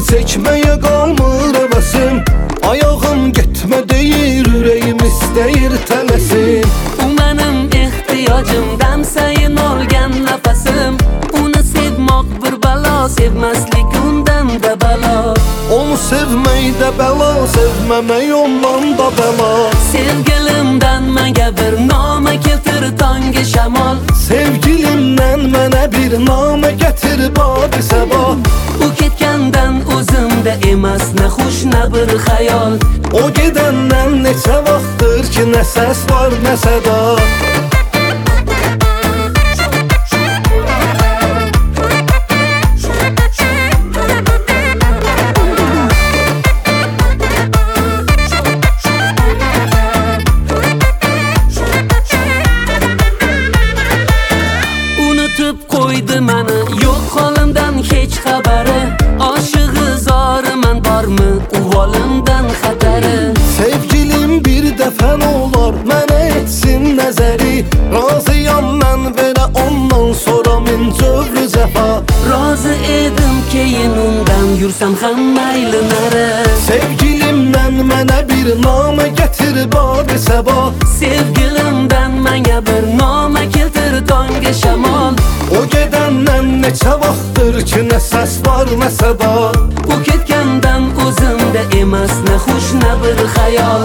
çəkməyə qalmır əvəsim. Ayağım getmə deyir, ürəyim istəyir tələsin. U mənim ehtiyacımdan sayın olgan nəfəsim. Onu sevmək bir balo, sevməslik undan da balo. Onu sevməkdə bəla, sevməmək ondan da bəla. Sevgilimdən mənə bir namə keltir tangi şəmal. Sevgilimdən mənə bir namə gətir badi səba. U ketgandan o'zimda emas, nə xush, nə bir xayol. O gedəndən neçə vaxtdır ki, nə səs var, nə səda. Unutib qo'ydi məni, yo'q holimdan hech xabari. Oshig'i zoriman bormi, u volimdan xatari. Sevgilim bir dəfə olar, mənə etsin nəzəri. Razıyam mən belə ondan sonra min cövrü cəfa. Razı edim keyin undan yursam ham mayli nari. Sevgilimdən mənə bir namə gətir badi səba. Sevgilimdən mənə bir namə keltir tangi şəmal. O gedəndən neçə vaxtdır ki, nə səs var, nə səda. U ketgandan o'zimda emas, nə xush, nə bir xayol.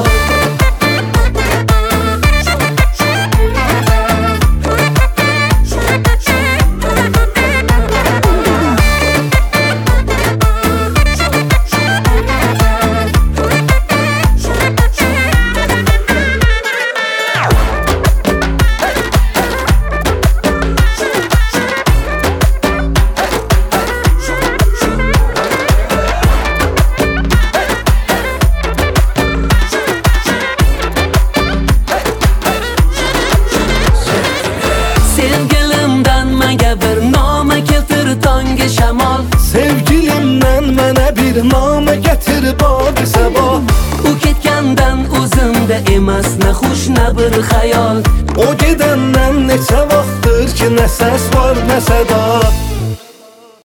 Sevgilimdən mənə bir namə keltir tangi şəmal. Sevgilimdən mənə bir namə gətir badi səba. U ketgandan o'zimda emas, nə xush, nə bir xayol. O gedəndən neçə vaxtdır ki, nə səs var, nə səda.